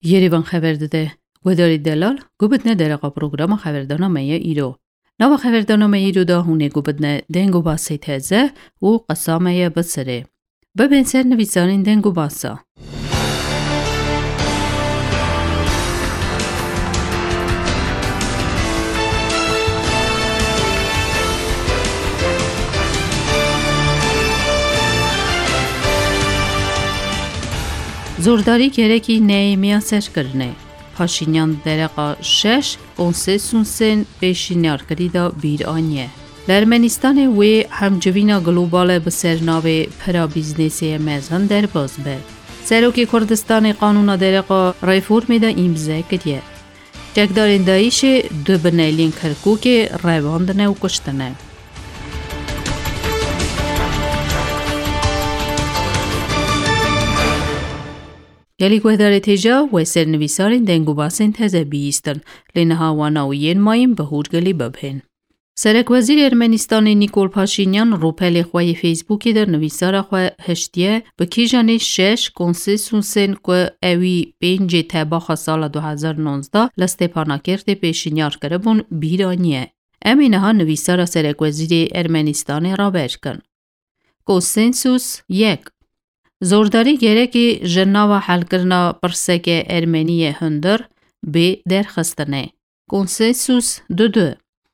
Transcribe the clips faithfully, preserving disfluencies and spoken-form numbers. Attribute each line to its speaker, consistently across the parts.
Speaker 1: Երևան խավերդը գոդարի դելալ գուբտնե դերակա պրոգրամը խավերդանամեյը իրո նավա խավերդանամեյը իրո դա հունե գուբտնե դենգու բասի թեզը ու qassameyə բծրե բբենցեր նվիցանին դենգու բասա Զորդարի գերեկի նեյմիան սերկրնե Փաշինյան դերակա շեշ կոնսենսուսեն պեշինյար կրիդա բիր անյե Լերմենիստանը ուի համջվինա գլոբալ է բսերնավե պրա բիզնեսի է մեզն դեր բազբե Սերոքի Քորդստանի կանունա դերակա ռեֆորմի դա իմզե կրիե Ճակդարին դա իշի դուբնելին քրկուկի ռևանդն է ու կշտն է Գելիք վեդարի թեժա վեսեր նվիսարին դենգու բասին թեզե բիիստն լենը հավանա ու են մային բհուր գլի բբհեն Սերեք վեզիր Էրմենիստանի Նիկոլ Փաշինյան ռոպել է խվայի ֆեյսբուքի դր նվիսարա խվայ հշտիե բքիժանի շեշ կոնսենսուսեն կը էվի պենջի թեբա խասալա դու հազար նոնզդա լստեպանակերտի պեշինյար կրբուն բիրանիե Էմինահա նվիսարա սերեք վեզիրի Էրմենիստանի ռաբերկն Կոնսենսուս եկ Զորդարի գերեկի ժնավա հալկրնա պրսեք է Էրմենի է հնդր, բի դեր խստն է Կոնսենսուս դուդու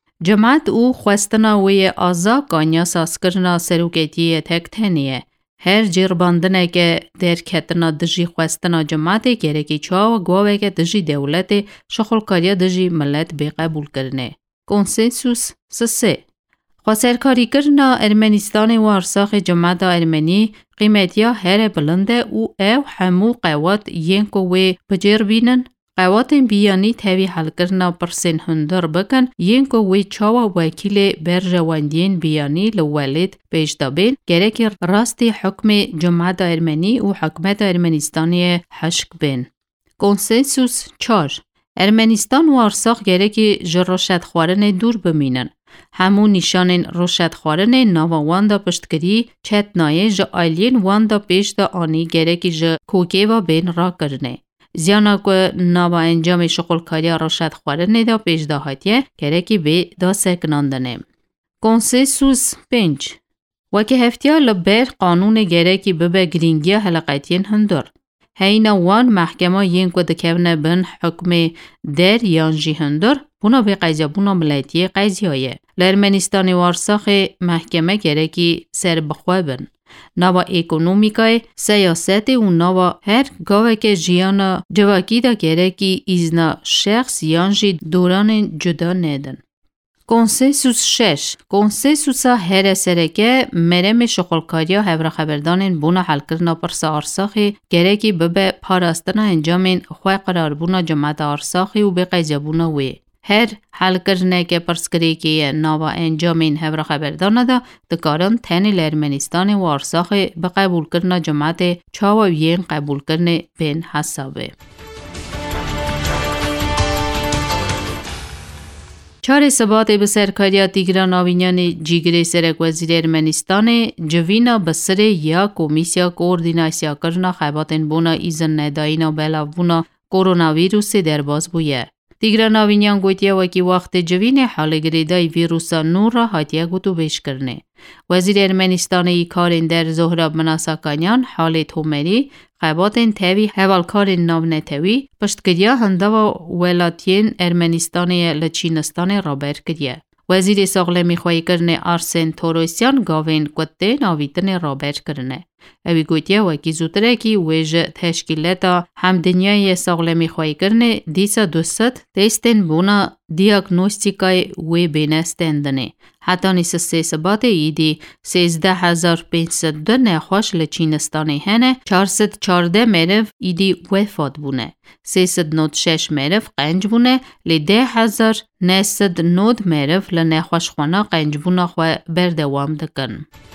Speaker 1: Ջմատ ու խվեստնա ուի է ազա կանյաս ասկրնա սերուկետի է թեկթենի է Հեր ջիրբանդն է կե դեր կետնա դժի խվեստնա ջմատ է գերեկի չավը գով է կե դժի դեուլետ է շխոլկարյա դժի մլետ բի qəbul կրն է Կոնսենսուս սսե Խասերքարի կրնա Էրմենիստանի ու Արսախի ջմատա Էրմենի Ղիմետյա հեր է բլնդ է ու էվ համու qəwat ենկովի բջերբինն Qəwatին բիյանի թևի հալկրնա պրսեն հնդր բկն ենկովի չավա վայքիլի բերժավանդին բիյանի լուվելիտ պեշտաբին գերեկի ռաստի հոկմի ջմատա Էրմենի ու հակմետա Էրմենիստանի է հաշկ բեն Կոնսենսուս չար Էրմենիստան ու Արսախ գերեկի ժռոշատ խվարն է դուր բմինն Համու նիշանեն ռոշատ խվարն է նավա վանդա պշտկրի չետ նայե ժ այլին վանդա պեշտա անի գերեկի ժ կոկևա բեն ռակրն է Զյանակը նավա ենջամի շխոլքարյա ռոշատ խվարն է դա պեշտա հատյե գերեկի բե դա սեկնանդն է Կոնսենսուս պենջ Վակի հեվտյա լբեր կանուն է գերեկի բբե գրինգյա հլaqայտին հնդոր Հեյնա վան մահկեմա ենկո դքևնե բն հոկմի դեր յանժի հնդոր Բունա բի qayzia բունա մլայտի qayzia է Լերմենիստանի ու Արսախի մահկեմե գերեկի սեր բխվեբն Նավա էկոնոմիկայի սեյասետի ու նավա հեր գավեկե ժիանը ջվակիդա գերեկի իզնա շեղս յանժի դորանեն ջուդա նեդն Կոնսենսուս շեշ Կոնսենսուսա հեր է սերեկե մերեմի շխոլքարյա հևրախաբերդանին բունա հալկրնա պրսա Արսախի գերեկի բբե պարաստնա ենջամին խվայ qrar բունա ջմատա Արսախի ու բի qayzia բունա ուի Հեր հալկրնեկե պրսկրեկի է նավա ենջամին հևրախաբերդանա դա դկարն թենի Լերմենիստանի ու Արսախի բի qəbul կրնա ջմատե չավա են qəbul կրնե բեն հասավ է Չարի սբատի բսերքարյա Տիգրան Ավինյանի ջիգրե սերեք վեզիր Էրմենիստանի ջվինա բսրե յա կոմիսիա կոորդինասիա կրնա խայբատեն բունա իզն նեդայինա բելավունա կորոնավիրուսի դերբազ բույե Տիգրան Ավինյան գույտյա վակի վաղթե ջվին է հալի գրեդայ վիրուսա նուրը հատյա գուտու բեշ կրնե Վեզիր Էրմենիստանի իքարին դեր զոհրաբ մնասականյան հալի թոմերի Խայբատեն թևի հևալքարին նավնե թևի պշտկրյա հնդավա ուելատին Էրմենիստանի է լչինստանի ռաբեր կրյե Վեզիրի սաղլեմի խոյի կրնե Արսեն Թորոսյան գավեն կոտեն ավիտն է ռաբեր կրնե Էվի գույտյա վակի զուտրեկի ուեժը թեշկիլետա համդենյայի է սաղլեմի խոյի կրնե դիսա դուսըտ տեստեն բունա դիագնոստիկայի ուե բենեստենդնե Հատանի սսեսը բատ է իդի սեզդե հազար պենսըտ դը նեխվաշ լչինստանի հեն է չարսըտ չարդե մերև իդի ուեֆատ բուն է Սեսըտ նոտ շեշ մերև qenj բուն է լիդե հազար նեսըտ նոտ մերև լնեխվաշ խվանա qenj բունա խվա բերդեվամ դկն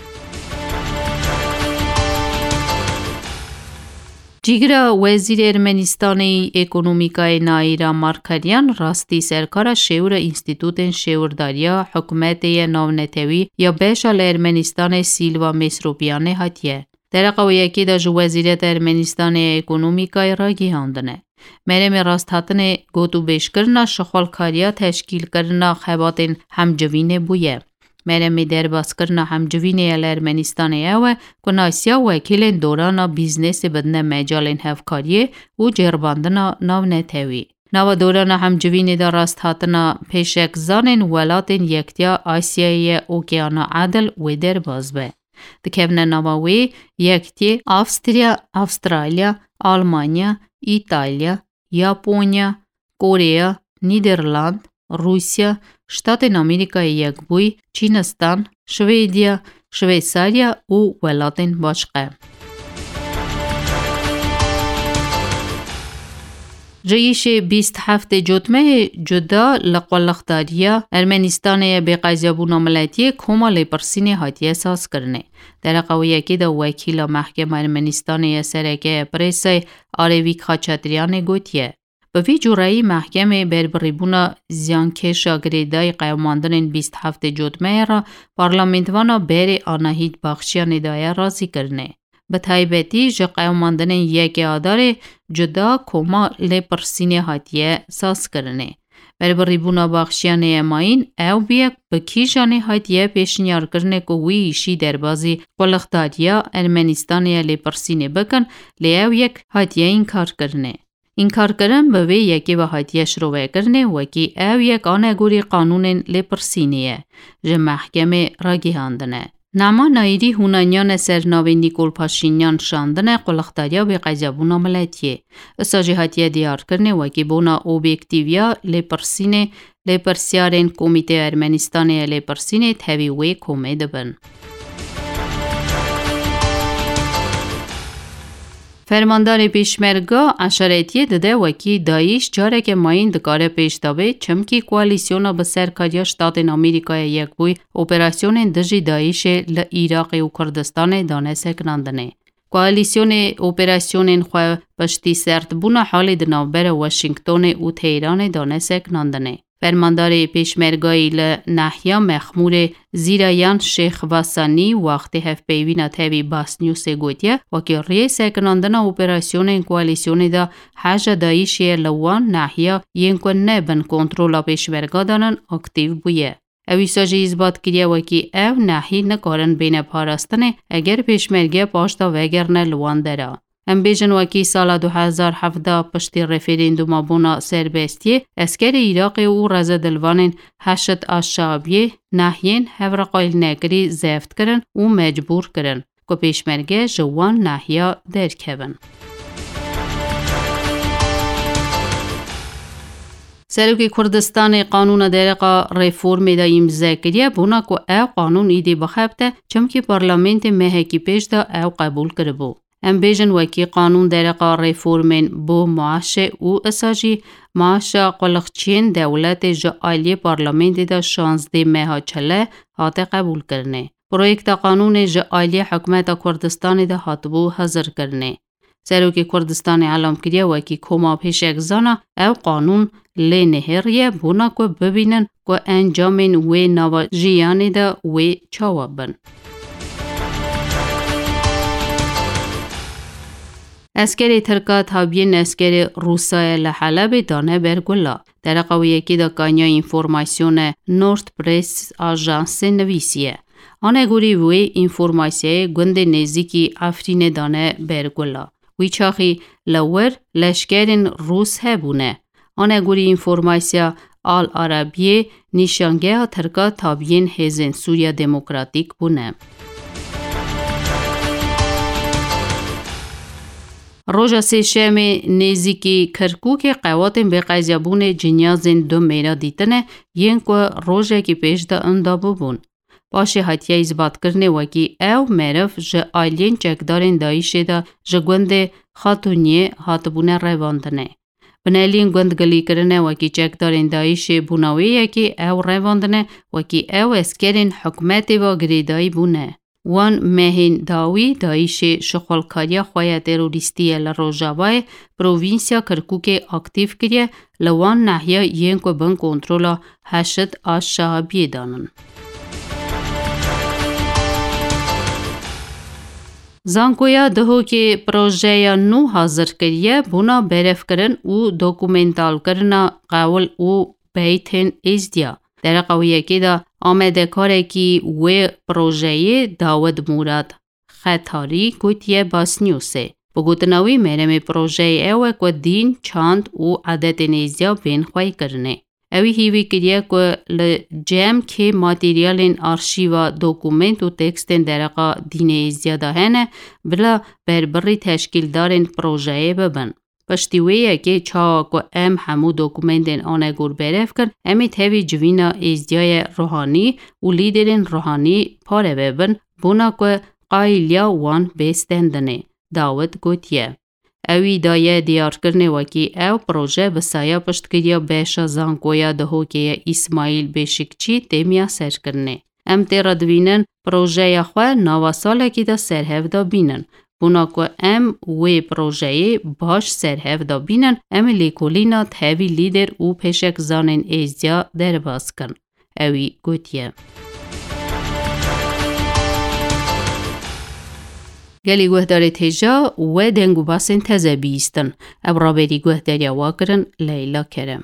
Speaker 1: Ջիգրա վեզիր Էրմենիստանի էկոնոմիկայի նայիրա Մարկարյան ռաստի սերկարա շեուրը ինստիտուտեն շեուրդարյա հոկմետ է նավնետևի յա բեշալ Էրմենիստանի Սիլվա Մեսրոպյանը հատյե Դերակավույեկի դա ժուվեզիրետ Էրմենիստանի էկոնոմիկայի ռագի հանդն է Մերեմե ռաստհատն է գոտուբեշ կրնա շխոլ քարիա թեշկիլ կրնա խեբատեն համջվին է բույե։ Մերեմի դերբաս կրնա համջվին է Էրմենիստանը եվը կնասյա վեկիլեն դորանա բիզնեսը բդնե մեջալեն հևքարիե ու ջերբանդնա նավնե թևի։ Նավը դորանը համջվին է դա ռաստհատնա փեշեք զանեն ուելատեն եկտյա Ասիայի օկեանա ադլ ու դերբազբե։ Դքևնը նավավի եկտի Ավստրիա, Ավստրալիա, Ալմանիա, Իտալիա, Япония, Կորեա, Նիդերլանդ, Ռուսիա, Շտատեն Ամերիկայի Եկբույ, Չինաստան, Շվեդիա, Շվեյցարիա ու Ուելատեն Բաշխե։ Ժեիշե بیست هفت جوتمه جدا لقلقداریا ارمنستان بقایزیابون عملیاتی کمال پرسینی هاتیه ساز کرنه. در قویه که دا وکیل محکمه ارمنستان سرکه پرسه آرویک خاچاتریان گوتیه. به وی جورایی محکمه بربریبونا زیانکش گریدای قیاماندن بیست هفت جوتمه را پارلمنتوانا بر آنهید بخشیان دایه رازی کرنه. به تایبتی جا قیاماندن یک آدار جدا کما لپرسینی هاتیه ساز کرنه. بربریبونا بخشیان اماین او بیک بکی جانه هاتیه پیشنیار کرنه که وی ایشی در بازی قلقداریا ارمنستانی لپرسینی بکن لیو یک هاتیه این کار کرنه. این کار کردن به وی یکی و هاتیه شروع کرنه و کی او یک آنگوری قانون لپرسینیه جا محکمه را گیهاندنه. نما نایری هونانیان سرناوی نیکول پاشینیان شاندنه قلقداریا به قیزیابون عملیاتیه. اساجی هاتیه دیار کرنه و کی بونا اوبیکتیویا لپرسینه لپرسیارین کمیته ارمنستانی لپرسینه تاوی وی کومه دبن. فرماندار پیشمرگا اشارتیه داده و کی دایش جاره که ماین دکاره پیش دابه چمکی کوالیسیونا به سرکاریا شتاتن آمریکای یک بوی اپراسیون دژی دایش ل عراق و کردستان دانه سکناندنه. کوالیسیون اپراسیون خواه پشتی سرد بونا حال دنابر واشنگتن و تهران دانه سکناندنه. فرماندار پیشمرگایی لناحیه مخمور زیرایان شیخ واسانی وقتی هف پیوینا تاوی باس نیوس گوتیه و که رئیس کنندن اپراسیون کوالیسیون دا حاج دایشی لوان ناحیه ینکن نبن کنترل پیشمرگا دانن اکتیو بویه. اوی ساجی اثبات کریه و که او ناحیه نکارن بین پاراستنه اگر پیشمرگی پاشتا وگرنه لوان داره. ام بیجن وکی سال دو هزار و هفده پشتی رفریندوم بونا سربستیه اسکر عراق او رزا دلوانین هشت آشابیه ناحیین هفرقایل نگری زفت کرن و مجبور کرن که پیشمرگه جوان ناحیه درکبن. سروکی کردستان قانون درقا ریفورم دا امضا کریه بونا که او قانون ایدی بخبته چمکی پارلمنت مهکی پیش دا او قبول کربو. ام بیجن وکی قانون درقا ریفورمن بو معاشه او اساجی معاشه قلقچین دولت جعالی پارلمنت دا شانزده ماه چله هاته قبول کرنه. پرویکت قانون جعالی حکمت کردستان دا هاتبو حضر کرنه. سروکی کردستان علام کریه وکی کما پیش اگزانا او قانون لی نهریه بونا که ببینن که انجامن وی نوا جیانی دا وی چاوابن. اسکری ترکا تابین اسکری روسای لحلب دانه برگولا. در قویه که دا کانیا اینفورماسیون نورت پریس آژانس نویسیه. آنه گوری وی اینفورماسیه گند نزیکی افرین دانه برگولا. وی چاخی لور لشکرین روس هبونه. آنه گوری اینفورماسیا آل عربیه نشانگه ترکا تابین هزین سوریا دموکراتیک بونه. روژا سیشم نزیکی کرکوک قواتن به قیزیابون جنیازن دو میرا دیتنه ین که روژا کی پیش دا اندابو بون. باشه هاتیه اثبات کرنه وکی او مرف جه آیلین چکدارن دایشه دا جه گوند خاتونیه هاتبونه رواندنه. بنالین گوند گلی کرنه وکی چکدارن دایشه بوناوی یکی او رواندنه وکی او اسکرین حکمت و گریدایی بونه. وان مهین داوی دایش شغلکاری خواه تروریستی لروجاوای پروینسیا کرکوک اکتیو کریه لوان ناحیه ین که بن کنترولا هشت آش شعبی دانن. Զանգոյա դհոկի պրոժեյա նու հազր կրիե բուნა բերև կրն ու դոկումենտալ կրնա qawul ու բեյթեն իզդյա դերակավիյեկի դա ամեդե քարեկի ուե պրոժեյի Դավուդ Մուրադ խաթարի գույտիե բասնյուսե Բուգուտնավի մերեմի պրոժեյ էվե կո դին չանդ ու ադետեն իզդյա բեն խվայ կրնե Evi hivi kiriye ko le cem ki materyalin arşiva dokument u teksten deraqa dine izyada hene bila berberi teşkildarin projeye bebin. Pashti weye ki ça ko em hamu dokumenten anegur berevkir emi tevi cvina izyaye rohani u liderin rohani pare bebin buna ko qailya wan bestendene. Dawud gotiye. Evi daye diyar kirne waki ev proje bisaya pashtkiriya besha zankoya dahokeya İsmail Beşikçi temiya ser kirne. Em te radvinen projeya xwe nava salekî de serhev da bînin. Buna ku em wê projeyê baş serhev da bînin em lêkolîna tevî lîder û pêşekzanên êzya derbas kin. Ewî gotiye. Geli guhdarê têja wê deng û basên teze bîstin. Ev raberî guhdariya wa kirin Leyla Kerem.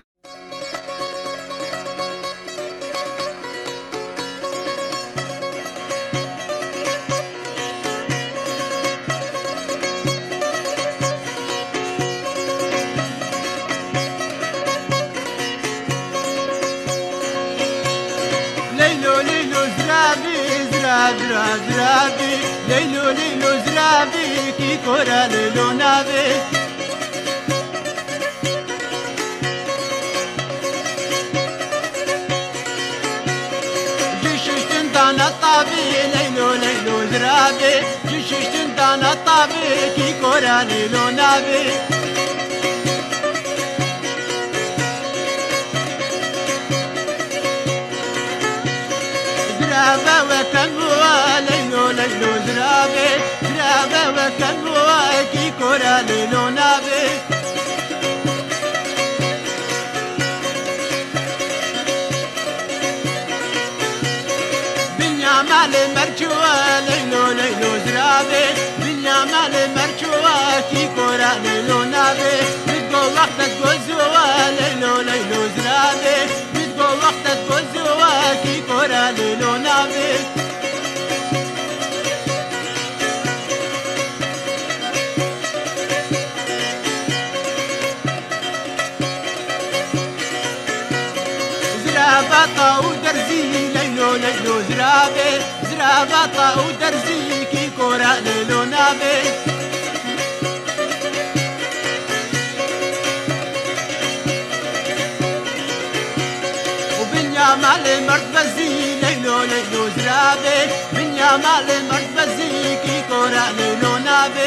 Speaker 2: Zra zrabi, leylo leylo zrabi, ki kora leylo nabi. Cüşüştün dana tabi, leylo leylo zrabi, cüşüştün dana tabi, ki kora leylo nabi. Zrabe ve kanwa leylo leylo zrabe zrabe ve kanwa ki kora leylo nabe Binyamal merchwa leylo leylo zrabe binyamal merchwa ki kora leylo nabe Bitgo vaqtat gozwa leylo leylo zrabe Bitgo vaqtat gozwa ki kora leylo nabe Zrabata u derzi leylo leylo zrabe Zrabata u derzi ki kora leylo nabe Binyamal mard bazi leylo leylo zrabe Binyamal mard bazi ki kora leylo nabe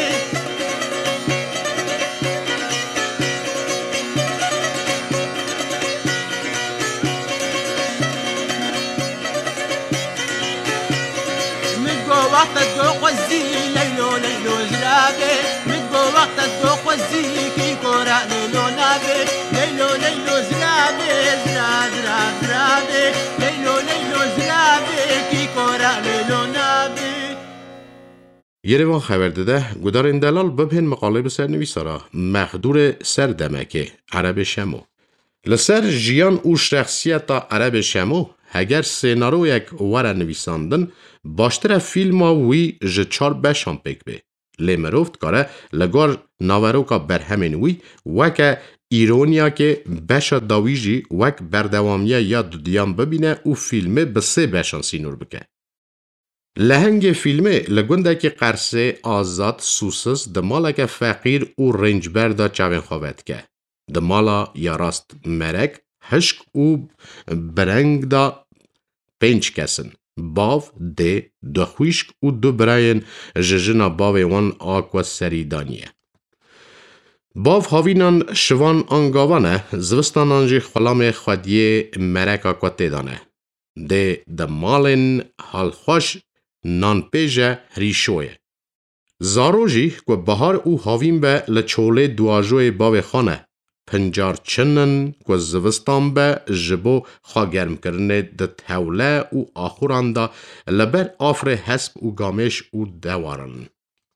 Speaker 2: Midgo waqtat go qazi leylo leylo zrabe Midgo waqtat go qazi ki kora leylo nabe Leylo leylo zrabe zra zra zrabe Leylo leylo zrabe ki kora leylo nabe
Speaker 3: Yerevan xəbərdə də Gudarin Dəlal bibhin məqaləbi sərnivîsara məxdur ser demeke Arab Şemo. Lser jiyan û şəxsiyyeta Arab Şemo heger senaryoyek were nivîsandin baştir e fîlma wî ji çar beşan pêk bê. Lê mirov dikare li gor naveroka berhemên wî weke îroniyakê beşa dawî jî wek berdewamiya ya dudiyan bibîne û fîlmê bi sê beşan sînor bike. Lehengê fîlmê li gundekî Qersê azad sûsiz di maleke feqîr û rêncber da çavên xwe vedike. Di mala ya rast merek, hişk û bireng da pênc kesin. Bav, dê, du xwîşk û du birayên ji jina bavê wan a ku serî daniye. Bav havînan şivan angavan e, zivistanan jî xulamê xwediyê mereka ku têdan e. Dê di malên halxweş nanpêje rîşo ye. Zaro jî ku bihar û havîn be li çolê duajoyê bavê xwe ne. Pincar çinin ku zivistan be ji bo xwegermkirinê di tewle û axuran da li ber afrê hesp û gamêş û dewarin.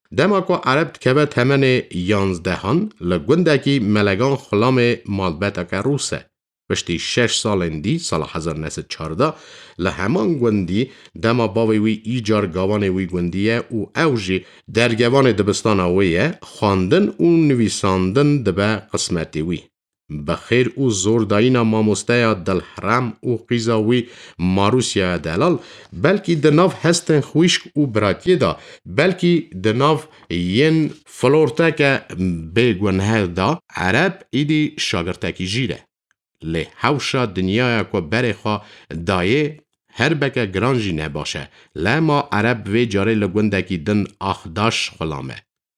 Speaker 3: دما که عرب تکوه تمن یانزدهان لگوندکی ملگان خلام مالبتا که روسه. پشتی شش سال دی سال هزار و نهصد و چهارده لهمان گوندی دما باوی وی ایجار گوان وی گوندیه او اوجی در گوان دبستان ویه خواندن و نویساندن دبه قسمتی وی. بخیر او زورداینا ماموسته دل حرم او قیزاوی ماروسیا دلال بلکی دناف هستن خویشک او براتیه دا بلکی دناف ین فلورتا که بگونه دا عرب ایدی شاگرتکی جیره. لی حوشا دنیای که برخوا دایه هر بکه گرانجی نباشه لما عرب وی جاره لگوندکی دن آخداش خلامه.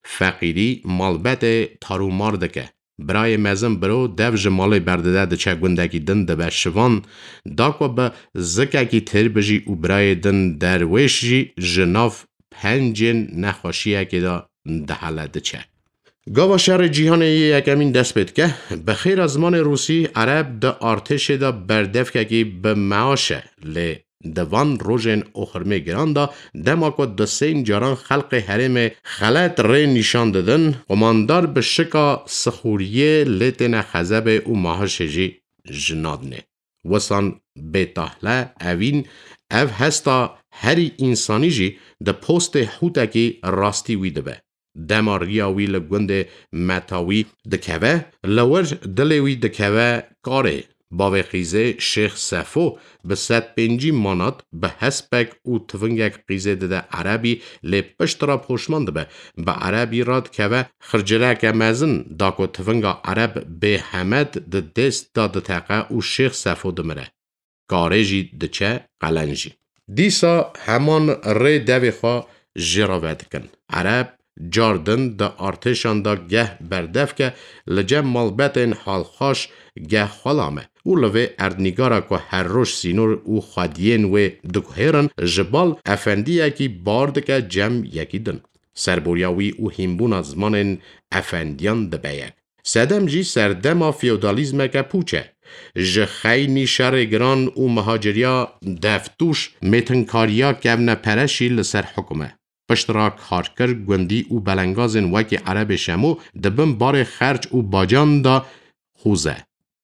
Speaker 3: فقیری مالبت تارومار دکه. برای مزم برو دو جمالی برده ده چه گوندکی دن ده بشوان دا که به زکاکی تر بجی و برای دن درویش جی جناف پنجین نخوشیه که دا ده حاله ده چه. گاوا شهر جیهان یکمین دست بید که بخیر از زمان روسی عرب ده ارتش ده بردف که که به معاشه لی دوان روژن اخرمه گران دا دما که ده سین جاران خلق حرم خلط ری نشان دادن قماندار به شکا سخوریه لیتن خزب و ماهاش جی جنادنه وسان بیتاهله اوین او هستا هری انسانی جی ده پوست حوتا که راستی ویده به دما ریاوی لگوند متاوی دکوه لورج دلوی دکوه کاره باوی خیزه شیخ صفو به ست پنجی مانات به حسبک او تونگک قیزه ده عربی لی پشت را پوشمانده به به عربی راد که خرجلک مزن داکو تونگا عرب به حمد ده دست داده تقه او شیخ صفو دمره کاره جی ده چه قلنجی دیسا همان ری دوی خواه جراوید کن عرب جاردن دا ارتشان دا گه بردف که لجه مالبتن حال خوش گه خلامه او لوه اردنگارا که هر روش سینور او خادین و دکهرن جبال افندیه کی بارد که جمع یکی دن. سربوریاوی او همبون از زمان افندیان دبیگ. سدم جی سردما فیودالیزم که پوچه. جخینی شرگران او مهاجریا دفتوش میتنکاریا گونه پرشی لسر حکومه. پشترا کارکر گوندی او بلنگازن وکی عرب شمو دبن بار خرج او باجان دا خوزه.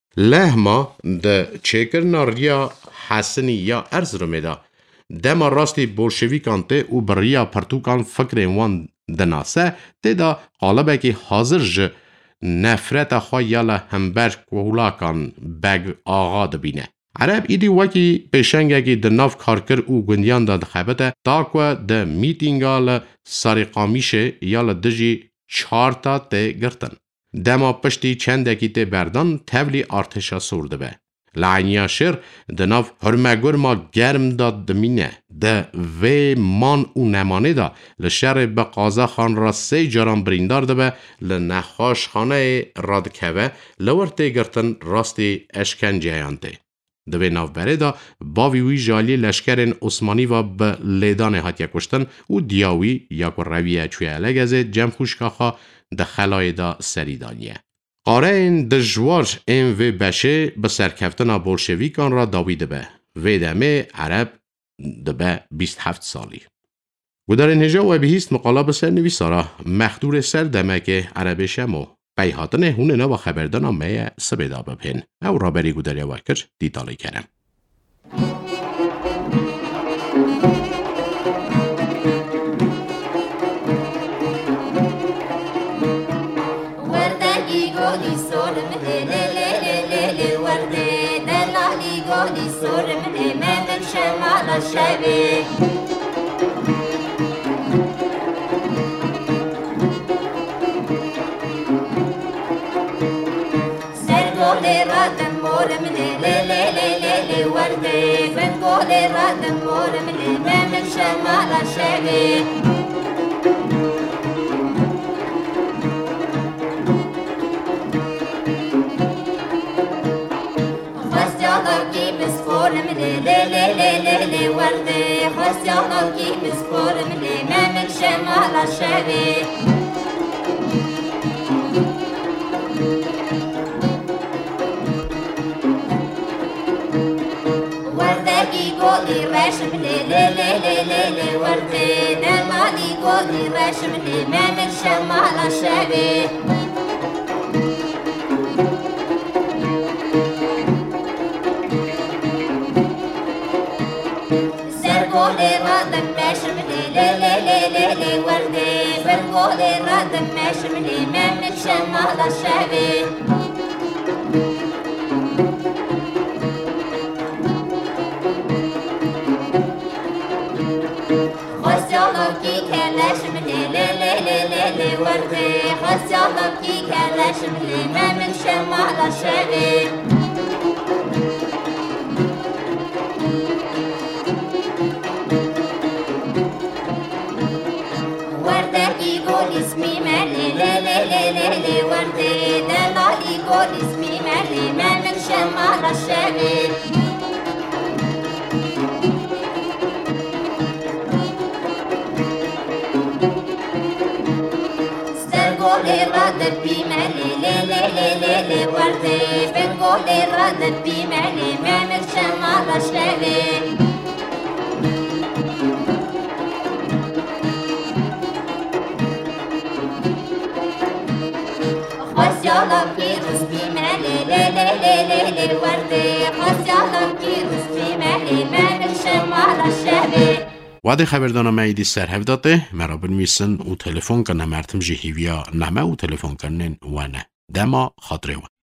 Speaker 3: لحما ده چکرنا ریا حسنی یا ارز رو میدا. دما راستی بولشویکان ته او بریا پرتوکان فکر وان دناسه ته دا قالبه که حاضر جه نفرت خواه یالا همبر کولاکان بگ آغا دبینه. عرب ایدی وکی پیشنگه که ده ناف کارکر او گندیان دا دخبته تاکوه ده میتینگال ساریقامیشه یالا دجی چارتا ته گرتن. دما پشتی چنده کی ته بردان تولی ارتشا سورده به. لعنیا شر دناف هرمگور ما گرم داد دمینه ده و مان او نمانه دا لشر به قازه خان را سی جاران بریندار ده به لنخاش خانه رادکوه لورته گرتن راستی اشکنجه هانته. دوی ناف بره دا باوی وی جالی لشکرین عثمانی و به لیدان هات یکوشتن و دیاوی یکو رویه چوی علگزه جمع خوشکاخا ده خلای دا سریدانیه. قاره این دجوار این و بشه به سرکفتن بولشویکان را داویده به و دمه عرب دبه بیست هفت سالی. و در این هجا و بهیست مقاله بسر نویسارا مخدور سر دمه که عرب شمو بیهاتن هونه نوا خبردن همه سبیدا بپین او را بری گودر یا وکر دیتالی کرم.
Speaker 4: شبه سرگوه رادم مورم لی لی لی لی لی ورده بنگوه رادم مورم لی من شمال شبه ليلي وردي خاص يغنوكي بسكور ملي ما من شمال الشبي وردي وردگی گلی رشم لی لی لی لی لی لی ورده دمالی گلی رشم لی ممن شمال شبه سرگولی رادم مشم لی لی لی لی لی لی ورده سرگولی رادم مشم لی ممن شمال شبه خسیالم کی کلشم لی لی لی لی لی لی ورده خسیالم کی کلشم لی ممن شمال شبه وردگی گل اسمی ملی لی لی لی لی لی ورده دلالی گل اسمی ملی ممن شمال شبه سرگولی رادت بیملی لی لی لی لی لی ورده فنگولی رادت بیملی ممن شمال شبه خسیالم کی روز بیملی لی لی لی لی لی ورده خسیالم کی روز بیملی ممن شمال شبه
Speaker 3: وادي خبردانا مايدي سر هفداته مرا بنويسن و تلفون کنه مرتم جهیویا نمه و تلفون کنن وانه دما خاطره وان